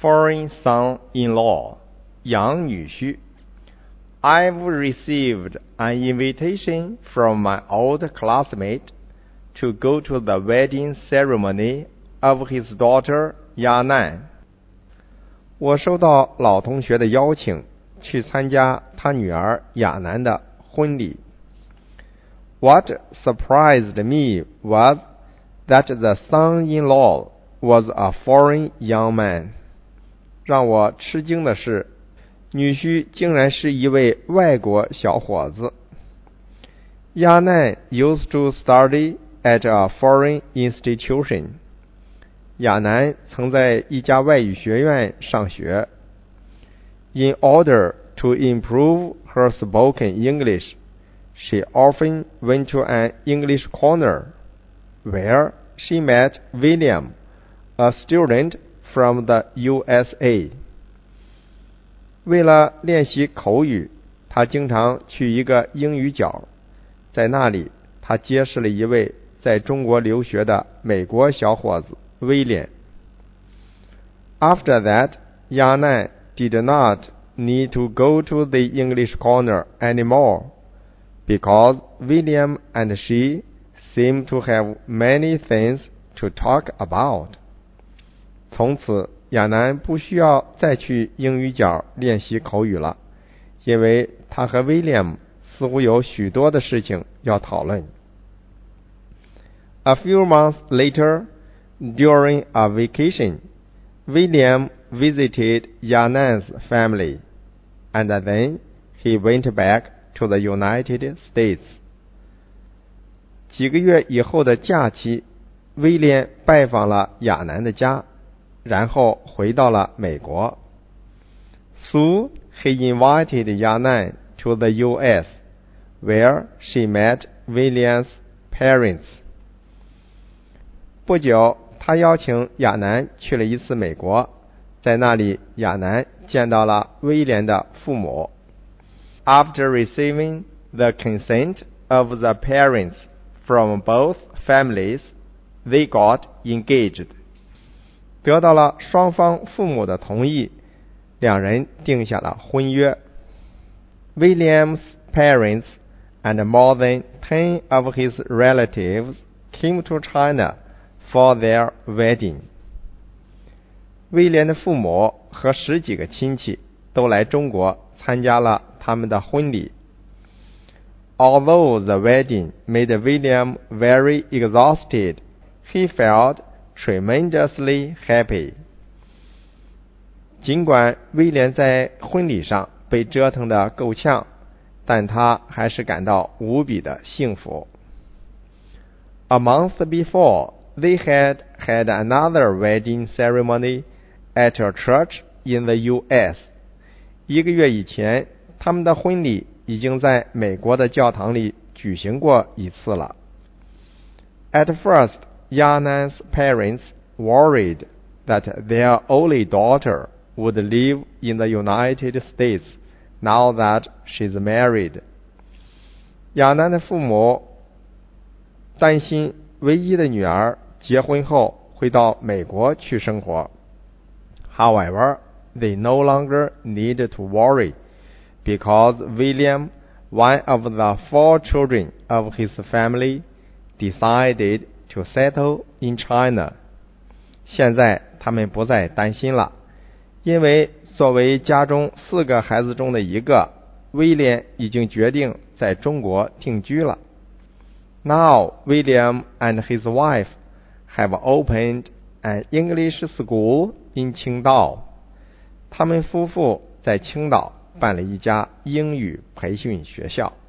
foreign son-in-law, 养女婿。I've received an invitation from my old classmate to go to the wedding ceremony of his daughter Yanan. 我收到老同学的邀请，去参加他女儿亚楠的婚礼。What surprised me was that the son-in-law was a foreign young man. 让我吃惊的是，女婿竟然是一位外国小伙子。亚楠 used to study at a foreign institution. 亚楠曾在一家外语学院上学。In order to improve her spoken English, she often went to an English corner, where she met William, a student from the USA. 为了练习口语，她经常去一个英语角，在那里，她结识了一位在中国留学的美国小伙子威廉。After that, Yanan did not need to go to the English corner anymore, because William and she seemed to have many things to talk about. 从此，亚楠不需要再去英语角练习口语了，因为他和威廉似乎有许多的事情要讨论。A few months later, during a vacation, William visited Yanan's family, and then he went back to the United States. 几个月以后的假期，威廉拜访了亚楠的家，然后回到了美国。Soon he invited Yanan to the U.S., where she met William's parents. 不久，他邀请亚楠去了一次美国，在那里，亚楠见到了威廉的父母。After receiving the consent of the parents from both families, they got engaged. 得到了双方父母的同意，两人定下了婚约。William's parents and more than 10 of his relatives came to China for their wedding. 威廉的父母和10几个亲戚都来中国参加了他们的婚礼。Although the wedding made William very exhausted, he felt tremendously happy. 尽管威廉在婚礼上被折腾得够呛，但他还是感到无比的幸福。A month before, they had another wedding ceremony at a church in the U.S. 1个月以前，他们的婚礼已经在美国的教堂里举行过一次了。At first, Yanan's parents worried that their only daughter would live in the United States now that she's married. 亚楠的父母担心唯一的女儿结婚后会到美国去生活。However, they no longer need to worry, because William, one of the 4 children of his family, decided to settle in China. 现在他们不再担心了，因为作为家中4个孩子中的一个，威廉已经决定在中国定居了。Now, William and his wife have opened an English school in 青岛。他们夫妇在青岛办了一家英语培训学校。